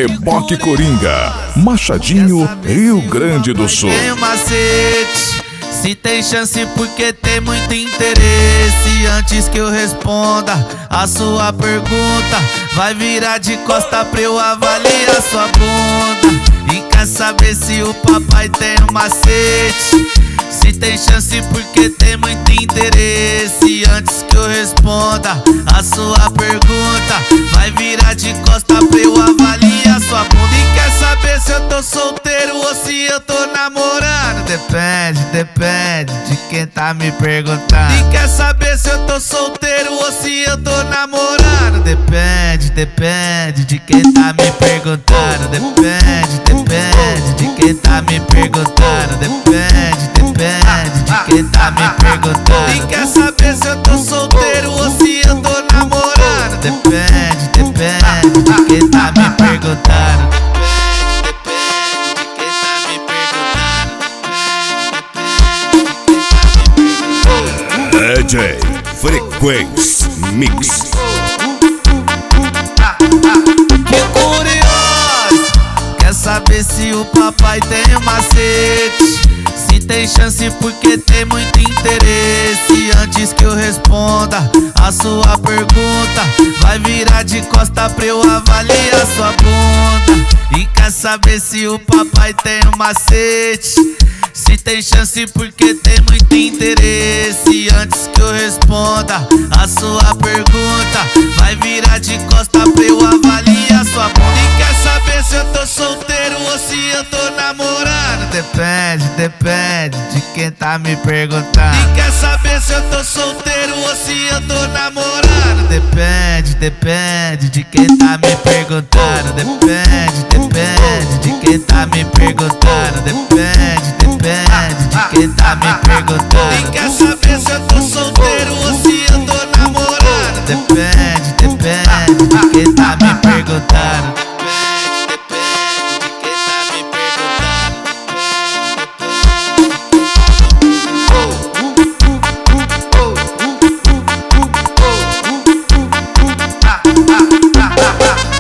Reboque Coringa, Machadinho, Rio Grande do Sul. Tem um macete, se tem chance porque tem muito interesse. Antes que eu responda a sua pergunta, vai virar de costa pra eu avaliar sua bunda. E quer saber se o papai tem um macete? Se tem chance porque tem muito interesse. Antes que eu responda a sua pergunta, vai virar de costa pra eu avaliar sua bunda. E quer saber se eu tô solteiro ou se eu tô namorando? Depende de quem tá me perguntando. E quer saber se eu tô solteiro ou se eu tô namorando? Depende de quem tá me perguntando. Depende de quem tá me perguntando. Depende de quem tá me perguntando. E quer saber se eu tô solteiro ou se eu tô namorando? Depende de quem tá me perguntando. DJ Frequência Mix. Que curioso, quer saber se o papai tem um macete? Se tem chance porque tem muito interesse. Antes que eu responda a sua pergunta, vai virar de costa pra eu avaliar sua bunda. E quer saber se o papai tem um macete? Se tem chance porque tem muito interesse. Antes que eu responda a sua pergunta, vai virar de costa pra eu avaliar sua bunda. E quer saber se eu tô solteiro ou se eu tô namorando? Depende de quem tá me perguntando. E quer saber se eu tô solteiro ou se eu tô namorando? Depende de quem tá me perguntando. Depende de quem tá me perguntando. Depende de quem tá me perguntando. E quer saber se eu tô solteiro ou se eu tô namorando? Depende de quem tá me